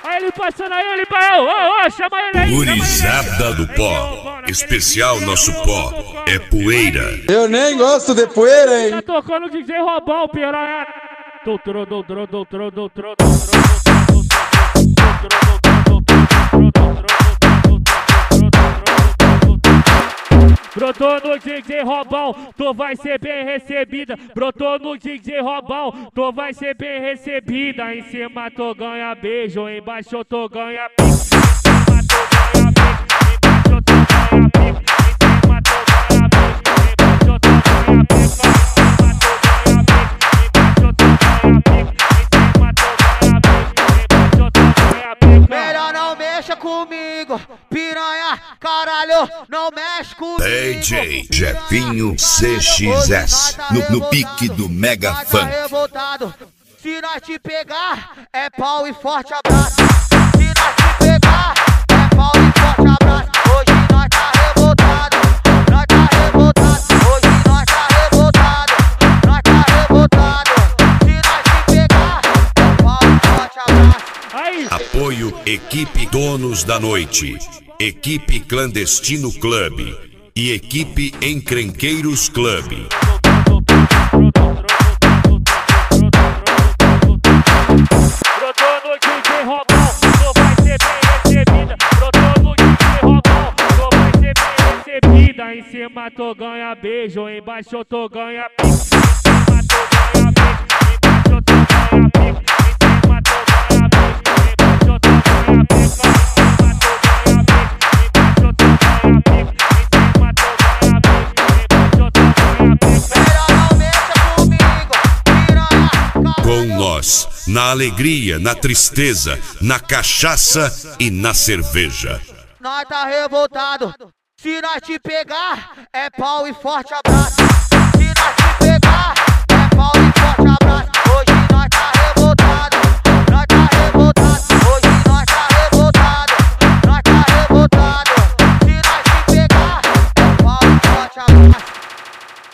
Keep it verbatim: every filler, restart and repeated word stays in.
Aí ele passando aí, ele vai, ô, ô, ô, chama ele aí. Gurizada do pó, especial nosso pó é poeira. Eu nem gosto de poeira, hein? Tá tocando o D J Robão, piranha. Doutor, doutor, doutor, doutor, brotou no D J Robão, tu vai ser bem recebida. Brotou no D J Robão, tu vai ser bem recebida. Em cima tu ganha beijo, embaixo tu ganha pique. Em cima tu ganha beijo, embaixo tu ganha pique. Em cima tu ganha beijo, embaixo tu ganha pique. Em cima tu ganha beijo, embaixo tu ganha pique. Em cima tu ganha beijo, embaixo tu ganha pique. Melhor não mexa comigo, piranha, caralho, não mexe comigo. D J Jefinho C X S, no, no pique do Mega Funk. Revoltado. Se nós te pegar, é pau e forte abraço. Se nós te pegar, é pau e forte abraço. Hoje nós tá revoltado, nós tá revoltado. Hoje nós tá revoltado, nós tá revoltado. Se nós te pegar, é pau e forte abraço. Aí. Apoio Equipe Donos da Noite, Equipe Clandestino Club e Equipe Encrenqueiros Club. Brotou no D J Robão, tu vai ser bem recebida. Brotou no D J Robão, tu vai ser bem recebida. Em cima tu ganha beijo, embaixo tu ganha pique. Em cima tu ganha beijo, embaixo tu ganha pique. Em cima tu ganha beijo, embaixo tu ganha pique. Em cima tu ganha beijo, embaixo tu ganha pique. Em cima tu ganha beijo, embaixo tu ganha pique. Melhor não mexa comigo, piranha. Com nós, na alegria, na tristeza, na cachaça e na cerveja. Nós tá revoltado. Se nós te pegar, é pau e forte abraço.